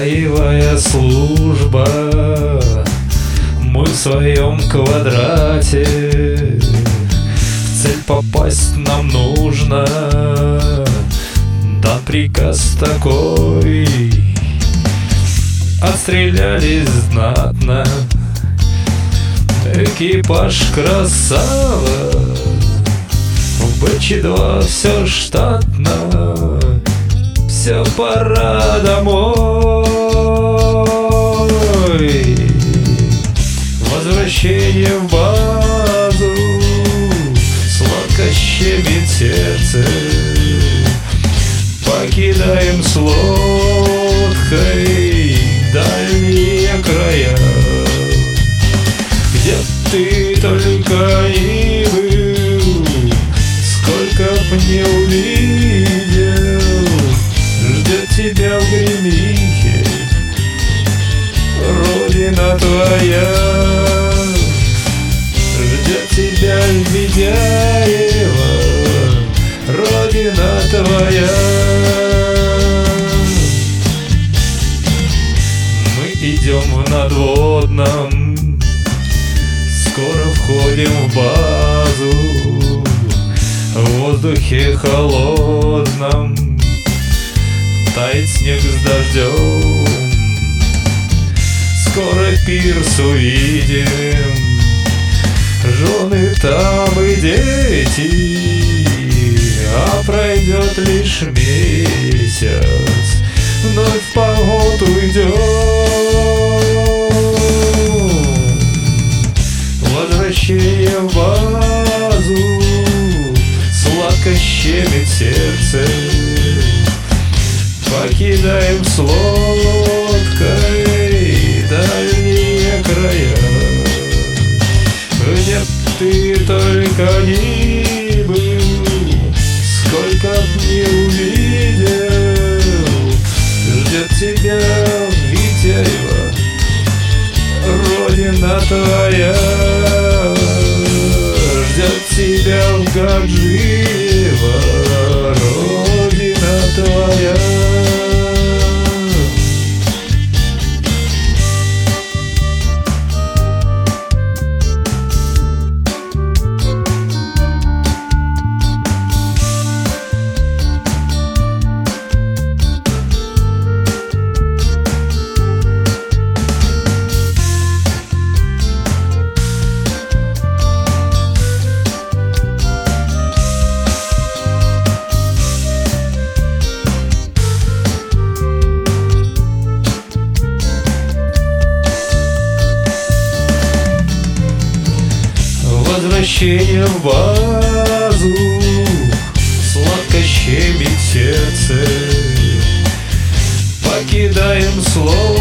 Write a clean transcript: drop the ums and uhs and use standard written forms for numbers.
боевая служба, мы в своем квадрате. В цель попасть нам нужно, дан приказ такой. Отстрелялись знатно, экипаж красава, в БЧ-2 все штатно, все, пора домой. Возвращение в базу, сладко щемит сердце. Покидаем с лодкой дальние края. Где ты только ни был, сколько б не увидел, ждет тебя в Гремихе родина твоя. Ждет тебя в Ведяево родина твоя. Мы идем в надводном, скоро входим в базу, в воздухе холодном тает снег с дождем. Скоро пирс увидим, жены там и дети, а пройдет лишь месяц, вновь в поход уйдем. Возвращение в базу, сладко щемит сердце. Покидаем с лодкой дальние края. Где ты только ни был, сколько б не увидел, ждет тебя Витяева родина твоя. Ждет тебя в Гаджиево родина твоя. Возвращение в базу, сладко щемит сердце. Покидаем слово